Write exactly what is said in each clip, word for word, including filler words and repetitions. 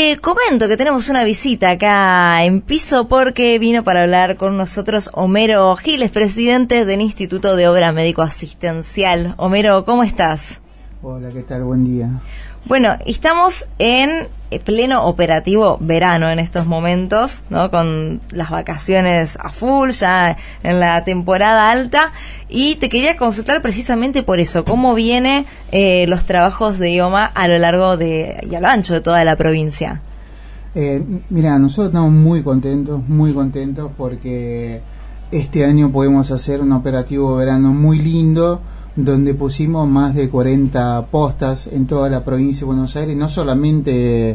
te comento que tenemos una visita acá en piso porque vino para hablar con nosotros Homero Giles, presidente del Instituto de Obra Médico Asistencial. Homero, ¿cómo estás? Hola, ¿qué tal? Buen día. Bueno, estamos en pleno operativo verano en estos momentos, ¿no? Con las vacaciones a full, ya en la temporada alta, y te quería consultar precisamente por eso, cómo vienen eh, los trabajos de I O M A a lo largo de y a lo ancho de toda la provincia. Eh, mira, nosotros estamos muy contentos, muy contentos porque este año podemos hacer un operativo verano muy lindo, donde pusimos más de cuarenta postas en toda la provincia de Buenos Aires, no solamente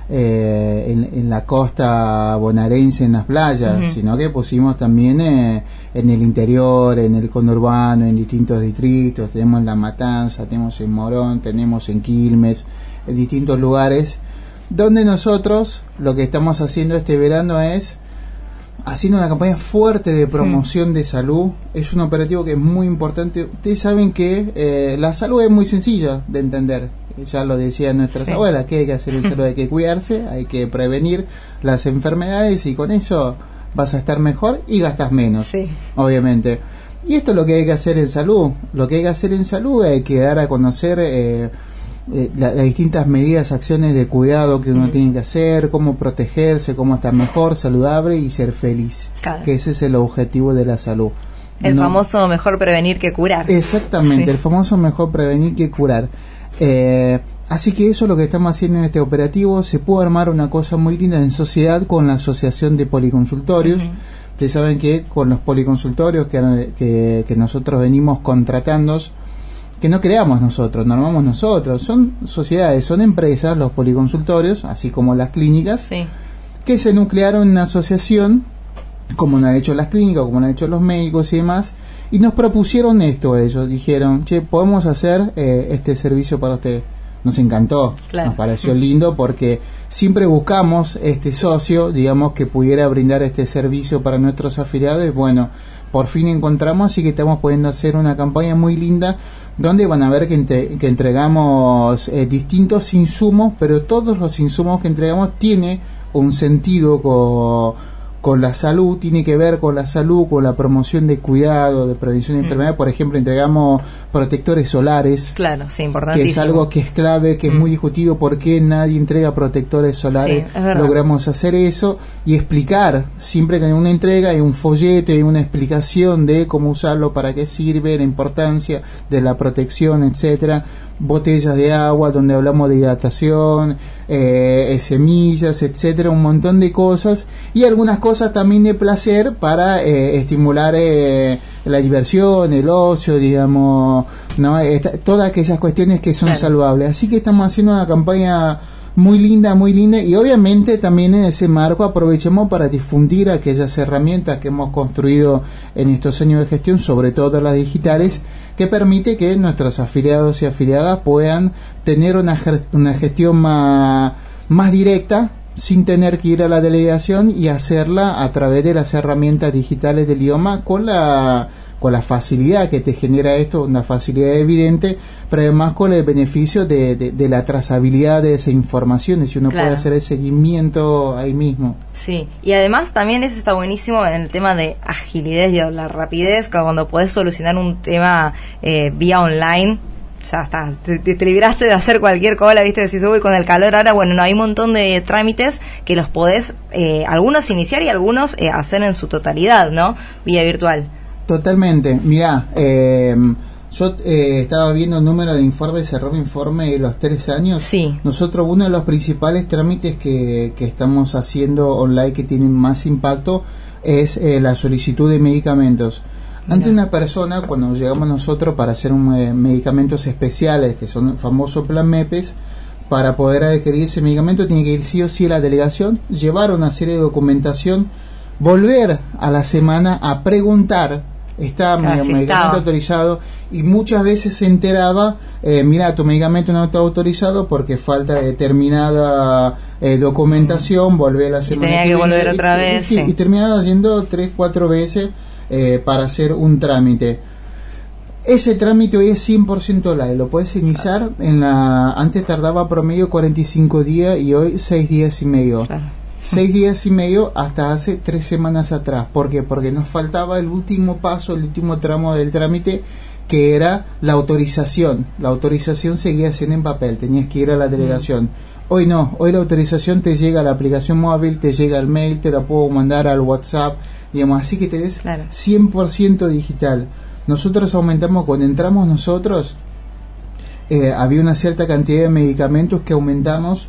eh, en, en la costa bonaerense, en las playas, uh-huh. sino que pusimos también eh, en el interior, en el conurbano, en distintos distritos. Tenemos en La Matanza, tenemos en Morón, tenemos en Quilmes, en distintos lugares, donde nosotros lo que estamos haciendo este verano es haciendo una campaña fuerte de promoción mm. de salud. Es un operativo que es muy importante. Ustedes saben que eh, la salud es muy sencilla de entender. Ya lo decían nuestras sí. abuelas, que hay que hacer en salud, hay que cuidarse, hay que prevenir las enfermedades y con eso vas a estar mejor y gastas menos, sí. obviamente. Y esto es lo que hay que hacer en salud. Lo que hay que hacer en salud hay que dar a conocer eh, Eh, la, las distintas medidas, acciones de cuidado que uno mm. tiene que hacer, cómo protegerse, cómo estar mejor, saludable y ser feliz, claro. que ese es el objetivo de la salud. El no, famoso mejor prevenir que curar. Exactamente, sí. el famoso mejor prevenir que curar. Eh, así que eso es lo que estamos haciendo en este operativo. Se pudo armar una cosa muy linda en sociedad con la Asociación de Policonsultorios. Mm-hmm. Ustedes saben que con los policonsultorios que, que, que nosotros venimos contratando, que no creamos nosotros, no armamos nosotros, son sociedades, son empresas, los policonsultorios, así como las clínicas, sí. que se nuclearon en una asociación, como lo han hecho las clínicas, como lo han hecho los médicos y demás, y nos propusieron esto ellos, dijeron, che, podemos hacer eh, este servicio para ustedes. Nos encantó, claro. nos pareció lindo porque siempre buscamos este socio, digamos, que pudiera brindar este servicio para nuestros afiliados, y bueno, por fin encontramos, así que estamos pudiendo hacer una campaña muy linda donde van a ver que, ente, que entregamos eh, distintos insumos, pero todos los insumos que entregamos tiene un sentido con, con la salud, tiene que ver con la salud, con la promoción de cuidado, de prevención de mm. enfermedades. Por ejemplo, entregamos protectores solares, claro, sí, importantísimo. que es algo que es clave, que mm. es muy discutido, por qué nadie entrega protectores solares. Sí, logramos hacer eso y explicar, siempre que hay una entrega hay un folleto, hay una explicación de cómo usarlo, para qué sirve, la importancia de la protección, etcétera. Botellas de agua donde hablamos de hidratación, eh, semillas, etcétera, un montón de cosas, y algunas cosas también de placer para eh, estimular eh, la diversión, el ocio, digamos, no Esta, todas aquellas cuestiones que son claro. saludables. Así que estamos haciendo una campaña muy linda, muy linda, y obviamente también en ese marco aprovechemos para difundir aquellas herramientas que hemos construido en estos años de gestión, sobre todo las digitales, que permite que nuestros afiliados y afiliadas puedan tener una, una gestión más, más directa, sin tener que ir a la delegación, y hacerla a través de las herramientas digitales del I O M A, con la con la facilidad que te genera esto, una facilidad evidente, pero además con el beneficio de, de, de la trazabilidad de esa información, y si uno claro. puede hacer el seguimiento ahí mismo. Sí, y además también eso está buenísimo en el tema de agilidad, digo, la rapidez, cuando podés solucionar un tema eh, vía online. Ya está, te, te libraste de hacer cualquier cola, viste, decís, uy, con el calor ahora, bueno, no, hay un montón de trámites que los podés, eh, algunos iniciar y algunos eh, hacer en su totalidad, ¿no? Vía virtual. Totalmente, mirá, eh, yo eh, estaba viendo el número de informes, cerró mi informe de los tres años. Sí. Nosotros, uno de los principales trámites que, que estamos haciendo online que tienen más impacto es eh, la solicitud de medicamentos. Ante una persona, cuando llegamos nosotros para hacer un, eh, medicamentos especiales, que son el famoso plan MEPES, para poder adquirir ese medicamento tiene que ir sí o sí a la delegación, llevar una serie de documentación, volver a la semana a preguntar, está mi medicamento estaba. autorizado, y muchas veces se enteraba, eh, mira, tu medicamento no está autorizado porque falta determinada eh, documentación, volver a la semana. Y tenía que, que volver viene, otra y, vez. Y, sí. y terminaba yendo tres, cuatro veces. Eh, para hacer un trámite. Ese trámite hoy es cien por ciento online, lo puedes iniciar claro. en la antes tardaba promedio cuarenta y cinco días y hoy seis días y medio. Claro. seis días y medio hasta hace tres semanas atrás. ¿Por qué? Porque nos faltaba el último paso, el último tramo del trámite, que era la autorización. La autorización seguía siendo en papel, tenías que ir a la delegación. Mm. Hoy no, hoy la autorización te llega a la aplicación móvil, te llega al mail, te la puedo mandar al WhatsApp, digamos, así que tenés claro. cien por ciento digital. Nosotros aumentamos, cuando entramos nosotros, eh, había una cierta cantidad de medicamentos que aumentamos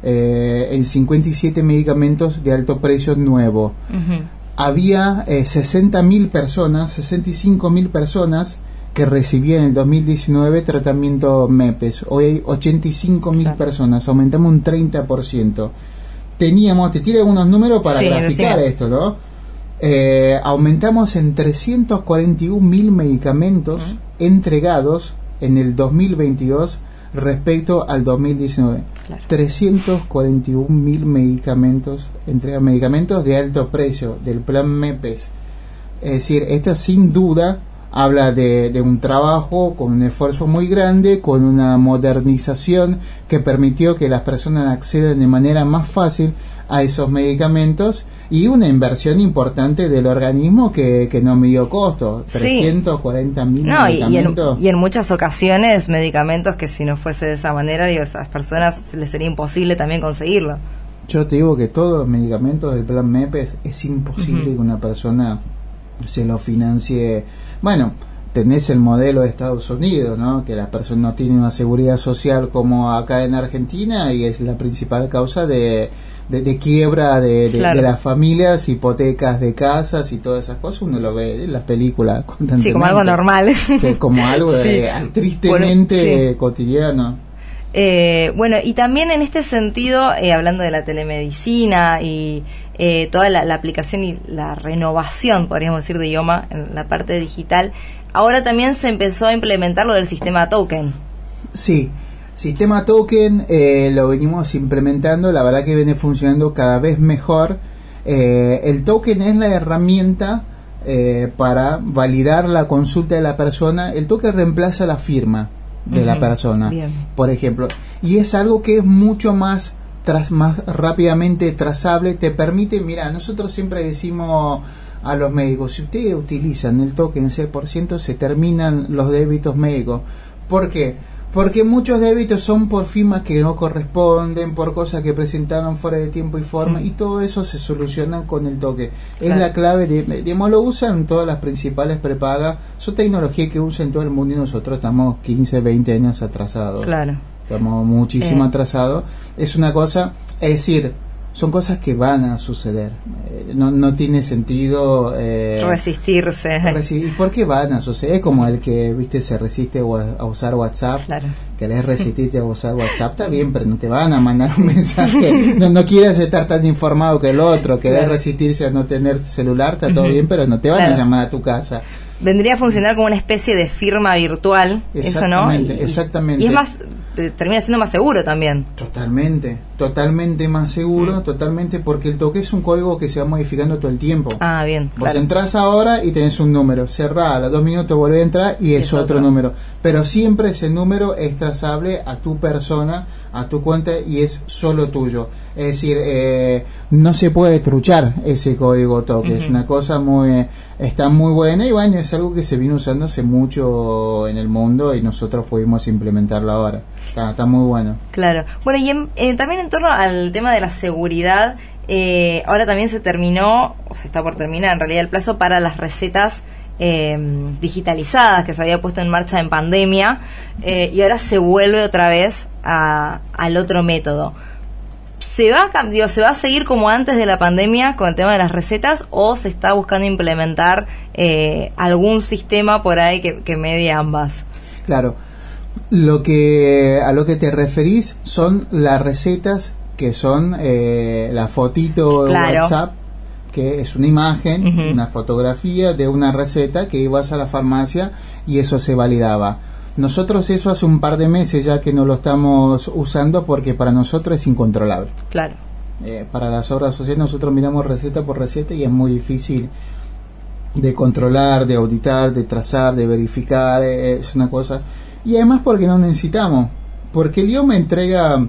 eh, en cincuenta y siete medicamentos de alto precio nuevo. Uh-huh. Había eh, sesenta mil personas, sesenta y cinco mil personas que recibían en el dos mil diecinueve tratamiento MEPES. Hoy hay ochenta y cinco mil claro. personas, aumentamos un treinta por ciento. Teníamos, te tiro algunos números para sí, graficar sí. esto, ¿no? Eh, aumentamos en trescientos cuarenta y un mil medicamentos uh-huh. entregados en el dos mil veintidós respecto al dos mil diecinueve. Claro. trescientos cuarenta y un mil medicamentos, entrega medicamentos de alto precio del plan MEPES. Es decir, esta sin duda habla de, de un trabajo con un esfuerzo muy grande, con una modernización que permitió que las personas accedan de manera más fácil a esos medicamentos y una inversión importante del organismo que, que no midió costo, sí. trescientos cuarenta mil no, medicamentos. Y en, y en muchas ocasiones medicamentos que si no fuese de esa manera, digo, a esas personas les sería imposible también conseguirlo. Yo te digo que todos los medicamentos del plan MEPES es imposible uh-huh. que una persona se lo financie. Bueno, tenés el modelo de Estados Unidos, ¿no? Que las personas no tienen una seguridad social como acá en Argentina y es la principal causa de De, de quiebra de, de, claro. de las familias, hipotecas de casas y todas esas cosas. Uno lo ve en las películas constantemente. Sí, como algo normal. Que como algo sí. de, tristemente bueno, sí. cotidiano. Eh, bueno, y también en este sentido, eh, hablando de la telemedicina y eh, toda la, la aplicación y la renovación, podríamos decir, de idioma en la parte digital, ahora también se empezó a implementar lo del sistema token. Sí. Sistema token eh, lo venimos implementando, la verdad que viene funcionando cada vez mejor. Eh, el token es la herramienta eh, para validar la consulta de la persona. El token reemplaza la firma de uh-huh. la persona, bien. Por ejemplo, y es algo que es mucho más tras, más rápidamente trazable. Te permite, mira, nosotros siempre decimos a los médicos, si ustedes utilizan el token cien por ciento se terminan los débitos médicos. ¿Por qué? Porque muchos débitos son por firmas que no corresponden, por cosas que presentaron fuera de tiempo y forma, mm. y todo eso se soluciona con el toque. Claro. Es la clave, de, digamos, lo usan todas las principales prepagas, son tecnología que usan todo el mundo y nosotros estamos quince, veinte años atrasados. Claro. Estamos muchísimo eh. atrasados. Es una cosa, es decir, son cosas que van a suceder. Eh, no, no tiene sentido eh, resistirse. Resi- ¿Y por qué van a suceder? Es como el que, viste, se resiste a usar WhatsApp. Claro. Querés resistirte a usar WhatsApp, está bien, pero no te van a mandar un mensaje. No, no quieres estar tan informado que el otro. Querés claro. resistirse a no tener celular, está todo uh-huh. bien, pero no te van claro. a llamar a tu casa. Vendría a funcionar como una especie de firma virtual, eso, ¿no? Y, exactamente. Y es más, termina siendo más seguro también. Totalmente, totalmente más seguro, mm. totalmente, porque el toque es un código que se va modificando todo el tiempo. Ah, bien. Vos claro. entrás ahora y tenés un número, cerrá, a los dos minutos volvés a entrar y es, es otro, otro número. Pero siempre ese número es trazable a tu persona, a tu cuenta y es solo tuyo. Es decir, eh, no se puede truchar ese código toque, uh-huh. es una cosa muy, está muy buena y bueno, es algo que se vino usando hace mucho en el mundo y nosotros pudimos implementarlo ahora. Está, está muy bueno. Claro. Bueno, y en, eh, también en torno al tema de la seguridad, eh, ahora también se terminó, o se está por terminar en realidad el plazo para las recetas eh, digitalizadas que se había puesto en marcha en pandemia eh, y ahora se vuelve otra vez a, al otro método. ¿Se va, a, digo, ¿Se va a seguir como antes de la pandemia con el tema de las recetas o se está buscando implementar eh, algún sistema por ahí que, que medie ambas? Claro, lo que a lo que te referís son las recetas que son eh, la fotito de claro. WhatsApp, que es una imagen, uh-huh. una fotografía de una receta que ibas a la farmacia y eso se validaba. Nosotros eso hace un par de meses ya que no lo estamos usando porque para nosotros es incontrolable. Claro. Eh, para las obras sociales nosotros miramos receta por receta y es muy difícil de controlar, de auditar, de trazar, de verificar, eh, es una cosa. Y además porque no necesitamos, porque el idioma entrega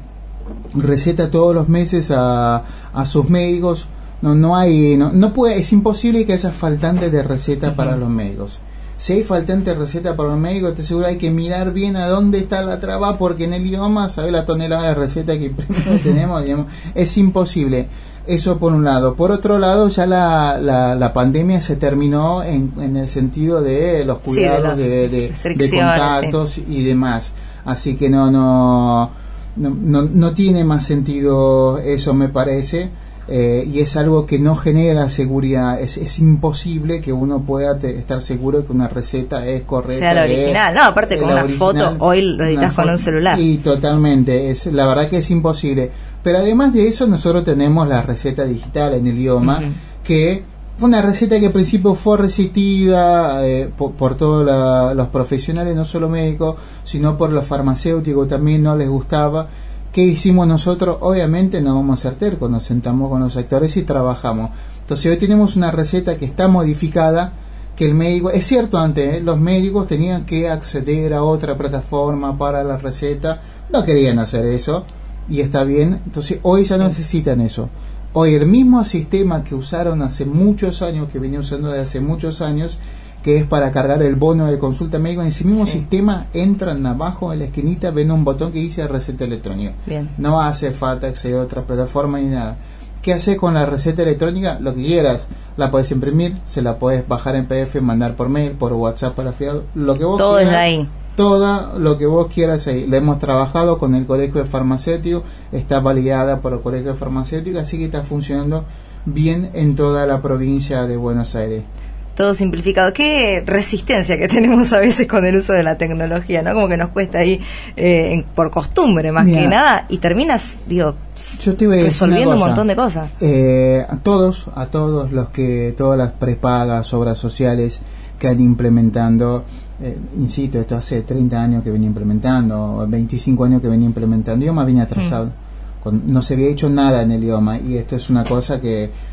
receta todos los meses a, a sus médicos. No, no hay, no, no puede, es imposible que haya faltante de receta uh-huh. para los médicos. Si hay faltante de receta para los médicos, te aseguro hay que mirar bien a dónde está la traba, porque en el idioma, ¿sabes la tonelada de receta que tenemos? Digamos, es imposible. Eso por un lado. Por otro lado, ya la, la, la pandemia se terminó en, en el sentido de los cuidados, sí, de, de, de, de contactos sí. y demás. Así que no, no, no, no, no tiene más sentido eso, me parece. Eh, y es algo que no genera seguridad. Es, es imposible que uno pueda te, estar seguro que una receta es correcta, sea la original. No, aparte con una foto hoy lo editas con un celular. Y totalmente, es la verdad que es imposible. Pero además de eso, nosotros tenemos la receta digital en el idioma, uh-huh. que fue una receta que al principio fue resistida eh, por, por todos la, los profesionales, no solo médicos, sino por los farmacéuticos, también no les gustaba. ¿Qué hicimos nosotros? Obviamente no vamos a ser tercos, nos sentamos con los actores y trabajamos. Entonces hoy tenemos una receta que está modificada, que el médico, es cierto antes, ¿eh? los médicos tenían que acceder a otra plataforma para la receta, no querían hacer eso, y está bien, entonces hoy ya no necesitan eso. Hoy el mismo sistema que usaron hace muchos años, que venía usando desde hace muchos años, que es para cargar el bono de consulta médica, en ese mismo sí. sistema entran abajo en la esquinita, ven un botón que dice receta electrónica. Bien. No hace falta acceder a otra plataforma ni nada. ¿Qué haces con la receta electrónica? Lo que quieras. La puedes imprimir, se la puedes bajar en P D F, mandar por mail, por WhatsApp para afiliado, lo que vos todo quieras. Todo es ahí. Todo lo que vos quieras ahí. Lo hemos trabajado con el Colegio de Farmacéuticos, está validada por el Colegio de Farmacéuticos, así que está funcionando bien en toda la provincia de Buenos Aires. Todo simplificado. Qué resistencia que tenemos a veces con el uso de la tecnología, ¿no? Como que nos cuesta ahí eh, por costumbre más Mira, que nada, y terminas, digo, yo te voy a resolviendo un montón de cosas. Eh, a todos, a todos los que, todas las prepagas, obras sociales que han implementando, eh, insisto, esto hace treinta años que venía implementando, veinticinco años que venía implementando, idioma venía atrasado, mm. con, no se había hecho nada en el idioma, y esto es una cosa que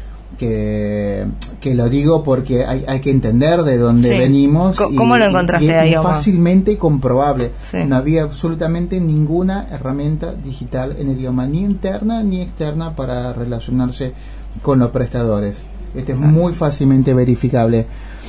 Que, que lo digo porque hay, hay que entender de dónde sí. venimos. C- ¿Cómo y, lo encontraste y, ahí? Es fácilmente comprobable. Sí. No había absolutamente ninguna herramienta digital en el idioma, ni interna ni externa, para relacionarse con los prestadores. Este es ah. muy fácilmente verificable.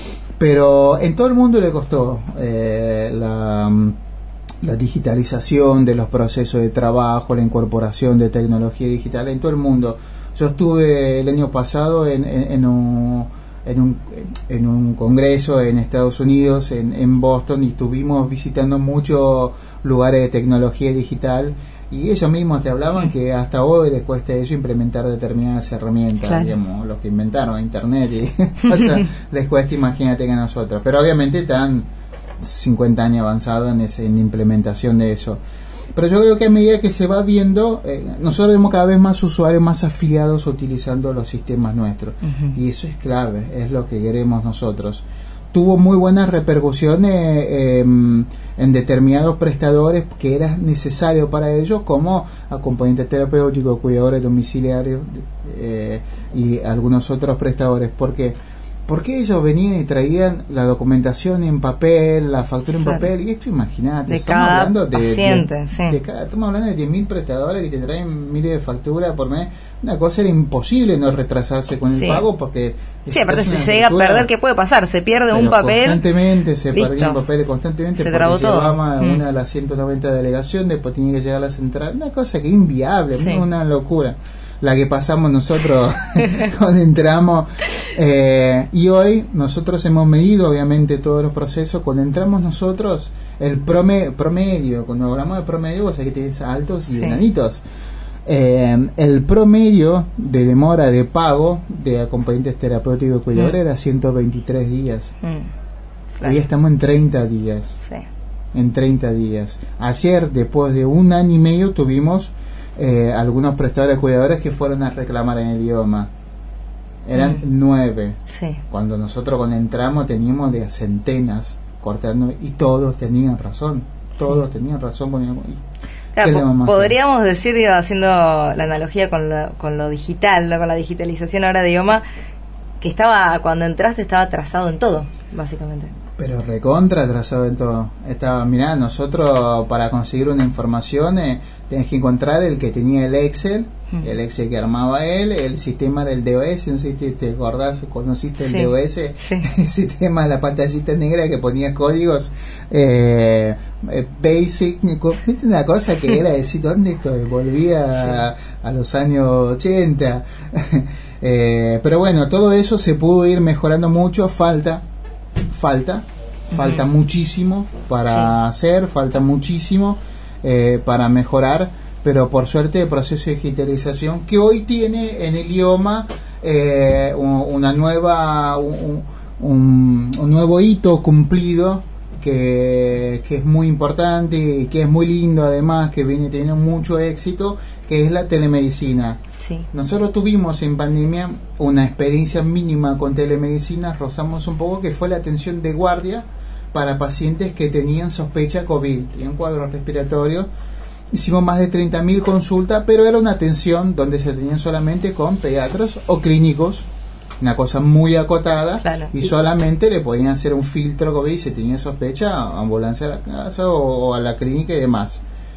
Pero en todo el mundo le costó eh, la, la digitalización de los procesos de trabajo, la incorporación de tecnología digital en todo el mundo. Yo estuve el año pasado en, en, en, un, en, un, en un congreso en Estados Unidos, en, en Boston, y estuvimos visitando muchos lugares de tecnología digital, y ellos mismos te hablaban que hasta hoy les cuesta eso implementar determinadas herramientas, claro. digamos, los que inventaron Internet, y, o sea, les cuesta, imagínate, que a nosotros. Pero obviamente están cincuenta años avanzados en, ese, en implementación de eso. Pero yo creo que a medida que se va viendo, eh, nosotros vemos cada vez más usuarios, más afiliados utilizando los sistemas nuestros. Uh-huh. Y eso es clave, es lo que queremos nosotros. Tuvo muy buenas repercusiones eh, en determinados prestadores que era necesario para ellos, como acompañantes terapéuticos, cuidadores domiciliarios eh, y algunos otros prestadores. Porque Porque ellos venían y traían la documentación en papel, la factura en claro. papel, y esto, imagínate, de estamos cada hablando de, paciente, de, sí. de cada, estamos hablando de diez mil prestadores que te traen miles de facturas por mes. Una cosa, era imposible no retrasarse con el sí. pago, porque sí, aparte si se llega a perder, ¿qué puede pasar? Se pierde un papel, constantemente se listos. perdían papeles constantemente, se porque llevaba mm. una de las ciento noventa delegaciones, después tenía que llegar a la central, una cosa que es inviable, sí. una locura la que pasamos nosotros cuando entramos, eh, y hoy nosotros hemos medido obviamente todos los procesos. Cuando entramos nosotros, el prome, promedio, cuando hablamos de promedio, vos sabés que tenés altos y sí. enanitos. Eh, el promedio de demora de pago de acompañantes terapéuticos y cuidadores mm. era ciento veintitrés días. Mm. Claro. Hoy estamos en treinta días. Sí. En treinta días. Ayer, después de un año y medio, tuvimos Eh, algunos prestadores cuidadores que fueron a reclamar en el idioma. Eran mm. nueve. Sí. Cuando nosotros cuando entramos teníamos de centenas cortando, y todos tenían razón. Todos sí. tenían razón. Poníamos, claro, podríamos decir, digo, haciendo la analogía con lo, con lo digital, ¿no? Con la digitalización ahora de idioma, que estaba, cuando entraste estaba atrasado en todo, básicamente. Pero recontra atrasado en todo. Estaba, mirá, nosotros para conseguir una información eh, tenés que encontrar el que tenía el Excel, mm. el Excel que armaba él, el sistema del D O S, no sé si te, te acordás, conociste el sí, D O S, sí. El sistema de la pantallita negra que ponía códigos eh, basic, ¿viste? Una cosa que era decir, ¿dónde estoy? Volvía sí. a, a los años ochenta. eh, pero bueno, todo eso se pudo ir mejorando mucho, falta falta falta uh-huh. muchísimo para sí. hacer, falta muchísimo eh, para mejorar, pero por suerte el proceso de digitalización que hoy tiene en el idioma eh, una nueva un, un, un nuevo hito cumplido que, que es muy importante y que es muy lindo, además que viene teniendo mucho éxito, que es la telemedicina. Sí. Nosotros tuvimos en pandemia una experiencia mínima con telemedicina, rozamos un poco, que fue la atención de guardia para pacientes que tenían sospecha COVID, tenían cuadros respiratorios. Hicimos más de treinta mil consultas, pero era una atención donde se tenían solamente con pediatras o clínicos, una cosa muy acotada, claro. Y solamente le podían hacer un filtro COVID, si tenía sospecha, ambulancia a la casa o, o a la clínica y demás.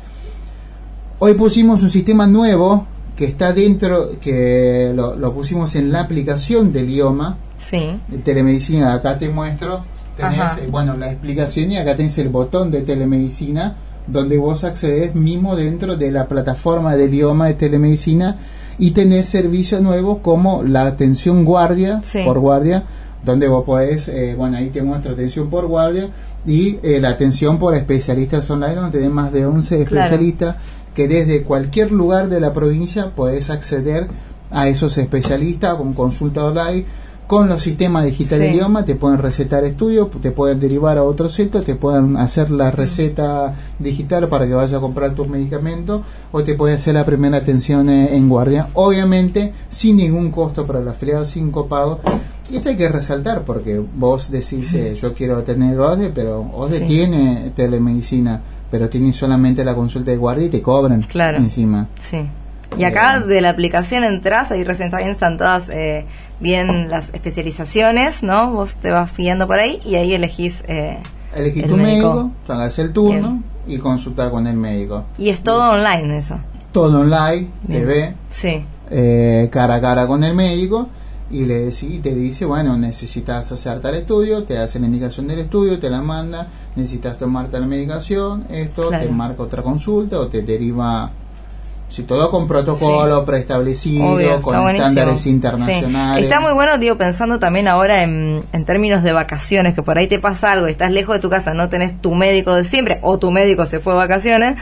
Hoy pusimos un sistema nuevo que está dentro, que lo, lo pusimos en la aplicación del idioma, sí. de telemedicina. Acá te muestro, tenés, eh, bueno, la explicación, y acá tenés el botón de telemedicina, donde vos accedes mismo dentro de la plataforma del idioma de telemedicina, y tenés servicios nuevos como la atención guardia, sí. por guardia, donde vos podés, eh, bueno, ahí te muestro atención por guardia, y eh, la atención por especialistas online, donde tenés más de once especialistas, claro. que desde cualquier lugar de la provincia podés acceder a esos especialistas con consulta online, con los sistemas digitales sí. de idioma, te pueden recetar estudios, te pueden derivar a otro sitio, te pueden hacer la receta mm. digital para que vayas a comprar tus medicamentos, o te pueden hacer la primera atención eh, en guardia, obviamente sin ningún costo para el afiliado, sin copago. Y esto hay que resaltar, porque vos decís, eh, yo quiero tener O S D E, pero O S D E sí. tiene telemedicina, pero tienen solamente la consulta de guardia y te cobran claro. encima. Sí. Y acá eh, de la aplicación entras, ahí recién también están todas eh, bien las especializaciones, ¿no? Vos te vas siguiendo por ahí y ahí elegís eh, elegís el tu médico, hagas el turno bien. Y consultar con el médico. Y es todo bien. Online eso. Todo online, bien. Te ve sí. eh, cara a cara con el médico. Y le y te dice, bueno, necesitas hacer tal estudio, te hace la indicación del estudio, te la manda, necesitas tomar tal medicación, esto, claro. te marca otra consulta o te deriva, si todo con protocolo sí. preestablecido, obvio, con estándares internacionales. Sí. Está muy bueno, digo, pensando también ahora en, en términos de vacaciones, que por ahí te pasa algo y estás lejos de tu casa, no tenés tu médico de siempre, o tu médico se fue de vacaciones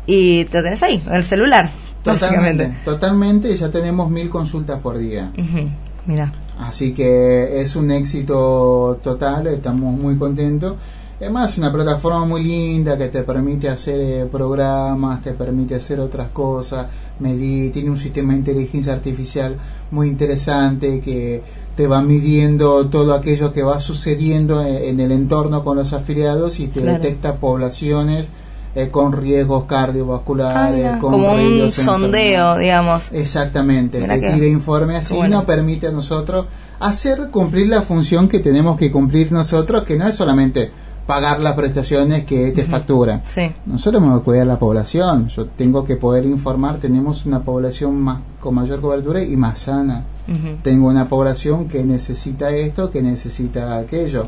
y te lo tenés ahí, en el celular. Totalmente, totalmente, y ya tenemos mil consultas por día. Uh-huh. Mira. Así que es un éxito total, estamos muy contentos. Además es una plataforma muy linda que te permite hacer eh, programas, te permite hacer otras cosas, medir, tiene un sistema de inteligencia artificial muy interesante que te va midiendo todo aquello que va sucediendo en, en el entorno con los afiliados y te claro. detecta poblaciones Eh, con riesgos cardiovasculares, ah, con como un sondeo, digamos. Exactamente, te tira informe así, bueno. Nos permite a nosotros hacer cumplir la función que tenemos que cumplir nosotros, que no es solamente pagar las prestaciones que te uh-huh. facturan. Sí. Nosotros tenemos que cuidar la población, yo tengo que poder informar, tenemos una población más con mayor cobertura y más sana. Uh-huh. Tengo una población que necesita esto, que necesita aquello.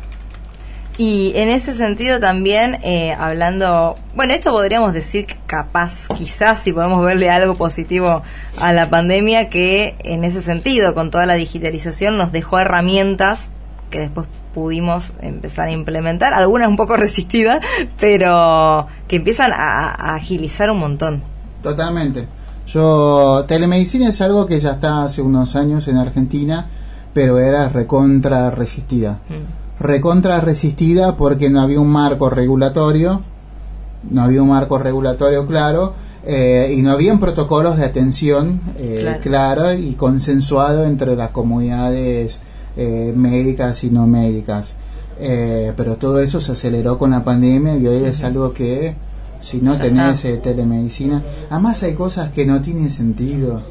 Y en ese sentido también, eh, hablando, bueno, esto podríamos decir que capaz, quizás si podemos verle algo positivo a la pandemia, que en ese sentido, con toda la digitalización, nos dejó herramientas que después pudimos empezar a implementar, algunas un poco resistidas, pero que empiezan a, a agilizar un montón. Totalmente. Yo, telemedicina es algo que ya está hace unos años en Argentina, pero era recontra resistida. Mm. recontra resistida porque no había un marco regulatorio, no había un marco regulatorio claro, eh, y no habían protocolos de atención eh, claro. claro y consensuado entre las comunidades eh, médicas y no médicas. Eh, pero todo eso se aceleró con la pandemia y hoy uh-huh. es algo que, si no tenés eh, telemedicina, además hay cosas que no tienen sentido.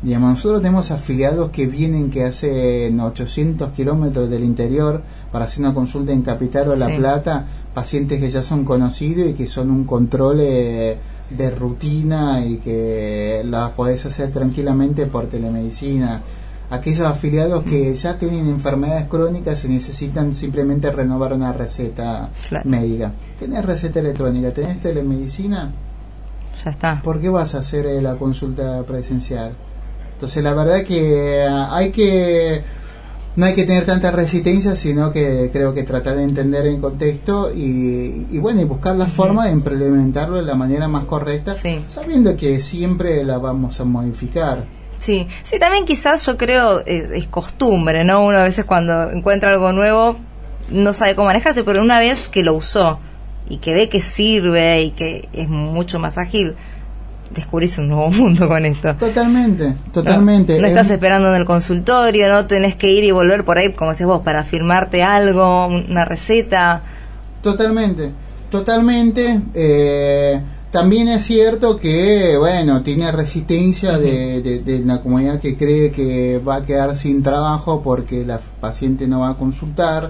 Digamos, nosotros tenemos afiliados que vienen, que hacen ochocientos kilómetros del interior para hacer una consulta en Capital o La sí. Plata, pacientes que ya son conocidos y que son un control eh, de rutina y que las podés hacer tranquilamente por telemedicina. Aquellos afiliados que ya tienen enfermedades crónicas y necesitan simplemente renovar una receta claro. médica. ¿Tenés receta electrónica? ¿Tenés telemedicina? Ya está. ¿Por qué vas a hacer eh, la consulta presencial? Entonces la verdad que hay que no hay que tener tanta resistencia, sino que creo que tratar de entender el contexto y, y bueno, y buscar la uh-huh. forma de implementarlo de la manera más correcta, sí. sabiendo que siempre la vamos a modificar. Sí, sí, también quizás yo creo es, es costumbre, ¿no? Uno a veces cuando encuentra algo nuevo no sabe cómo manejarse, pero una vez que lo usó y que ve que sirve y que es mucho más ágil, descubrís un nuevo mundo con esto. Totalmente, totalmente. No, no estás esperando en el consultorio, no tenés que ir y volver por ahí, como decís vos, para firmarte algo, una receta. Totalmente, totalmente. Eh, también es cierto que, bueno, tiene resistencia uh-huh. de, de, de la comunidad que cree que va a quedar sin trabajo porque la paciente no va a consultar.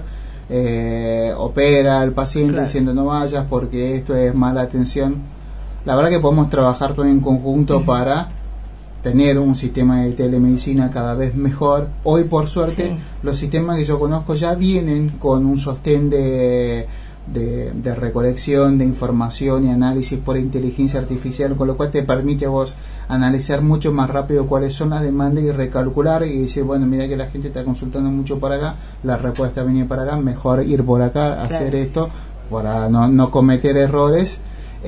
Eh, opera al paciente claro. diciendo no vayas porque esto es mala atención. La verdad que podemos trabajar todo en conjunto uh-huh. para tener un sistema de telemedicina cada vez mejor. Hoy, por suerte, sí. los sistemas que yo conozco ya vienen con un sostén de, de, de recolección de información y análisis por inteligencia artificial, con lo cual te permite a vos analizar mucho más rápido cuáles son las demandas y recalcular y decir, bueno, mira que la gente está consultando mucho para acá, la respuesta viene para acá, mejor ir por acá, claro. hacer esto para no, no cometer errores.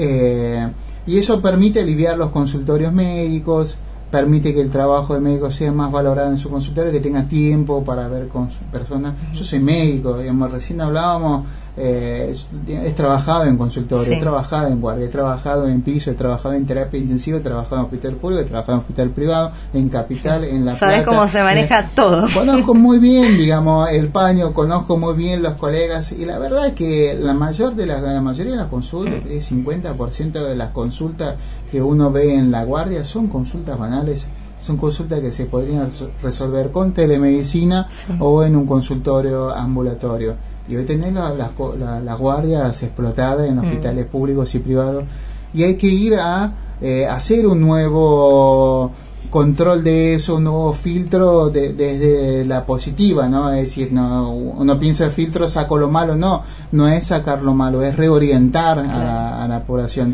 Eh, y eso permite aliviar los consultorios médicos, permite que el trabajo de médico sea más valorado en su consultorio, que tenga tiempo para ver con su persona. Yo soy médico, digamos, recién hablábamos, eh, he trabajado en consultorio, sí. he trabajado en guardia, he trabajado en piso, he trabajado en terapia intensiva, he trabajado en hospital público, he trabajado en hospital privado, en Capital, sí. en La Plata. Sabes cómo se maneja eh, todo. Conozco muy bien, digamos, el paño, conozco muy bien los colegas, y la verdad es que la mayor de las, la mayoría de las consultas, el cincuenta por ciento de las consultas que uno ve en la guardia son consultas banales, son consultas que se podrían resolver con telemedicina sí. o en un consultorio ambulatorio. Y hoy tenés las, las, las guardias explotadas en hospitales mm. públicos y privados, y hay que ir a eh, hacer un nuevo control de eso, un nuevo filtro de, desde la positiva, ¿no? Es decir, no, uno piensa el filtro, saco lo malo, no, no es sacar lo malo, es reorientar claro. a, la, a la población.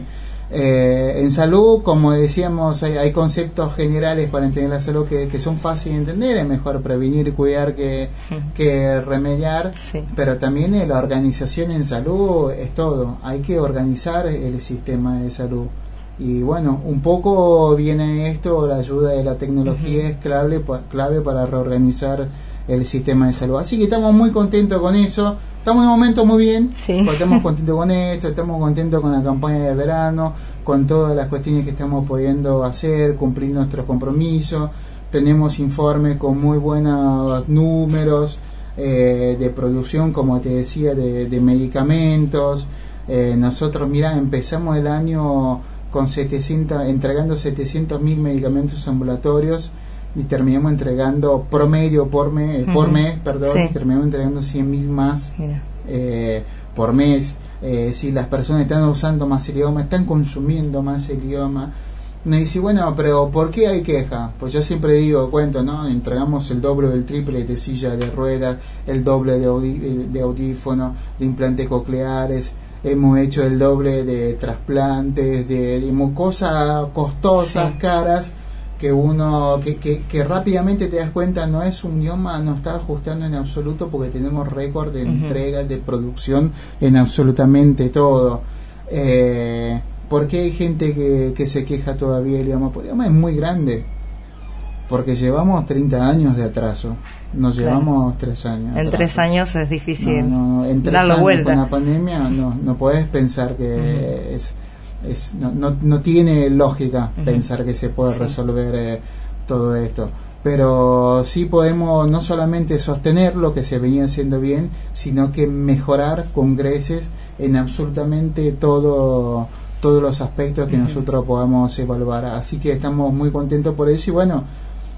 Eh, en salud, como decíamos, hay, hay conceptos generales para entender la salud que, que son fáciles de entender. Es mejor prevenir y cuidar que, que remediar, sí. pero también eh, la organización en salud es todo. Hay que organizar el sistema de salud. Y bueno, un poco viene esto, la ayuda de la tecnología uh-huh. es clave, clave para reorganizar el sistema de salud. Así que estamos muy contentos con eso. Estamos en un momento muy bien, sí. porque estamos contentos con esto, estamos contentos con la campaña de verano, con todas las cuestiones que estamos pudiendo hacer, cumplir nuestros compromisos. Tenemos informes con muy buenos números eh, de producción, como te decía, de, de medicamentos. Eh, nosotros, mira, empezamos el año con setecientos, entregando setecientos mil medicamentos ambulatorios, y terminamos entregando promedio por mes, uh-huh. por mes, perdón, sí. y terminamos entregando cien mil más eh, por mes. Eh, si las personas están usando más el idioma, están consumiendo más el idioma. Me dice, bueno, pero ¿por qué hay queja? Pues yo siempre digo, cuento, ¿no? Entregamos el doble o el triple de silla de ruedas, el doble de, audí- de audífonos, de implantes cocleares, hemos hecho el doble de trasplantes, de, de cosas costosas, sí. caras, que uno que, que, que rápidamente te das cuenta no es un idioma, no está ajustando en absoluto, porque tenemos récord de uh-huh. entrega, de producción en absolutamente todo. Eh, ¿por qué hay gente que, que se queja todavía del idioma? Porque el idioma es muy grande, porque llevamos treinta años de atraso, nos claro. llevamos tres años. En tres años es difícil no, no, en tres darlo años vuelta. Con la pandemia no, no podés pensar que uh-huh. es Es, no, no, no tiene lógica uh-huh. pensar que se puede sí. resolver eh, todo esto, pero sí podemos no solamente sostener lo que se venía haciendo bien, sino que mejorar con creces en absolutamente todo todos los aspectos que uh-huh. nosotros podamos evaluar. Así que estamos muy contentos por eso, y bueno,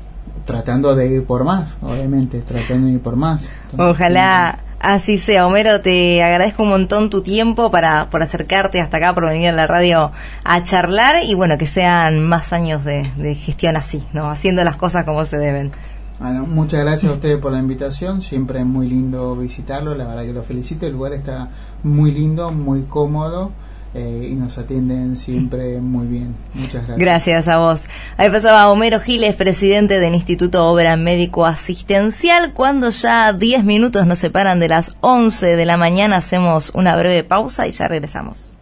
tratando de ir por más, obviamente, tratando de ir por más. Entonces, ojalá así sea. Homero, te agradezco un montón tu tiempo para por acercarte hasta acá, por venir a la radio a charlar, y bueno, que sean más años de, de gestión así, ¿no? Haciendo las cosas como se deben. Bueno, muchas gracias a ustedes por la invitación, siempre es muy lindo visitarlo, la verdad que lo felicito, el lugar está muy lindo, muy cómodo, eh, y nos atienden siempre muy bien. Muchas gracias. Gracias a vos. Ahí pasaba Homero Giles, presidente del Instituto Obra Médico Asistencial. Cuando ya diez minutos nos separan de las once de la mañana, hacemos una breve pausa y ya regresamos.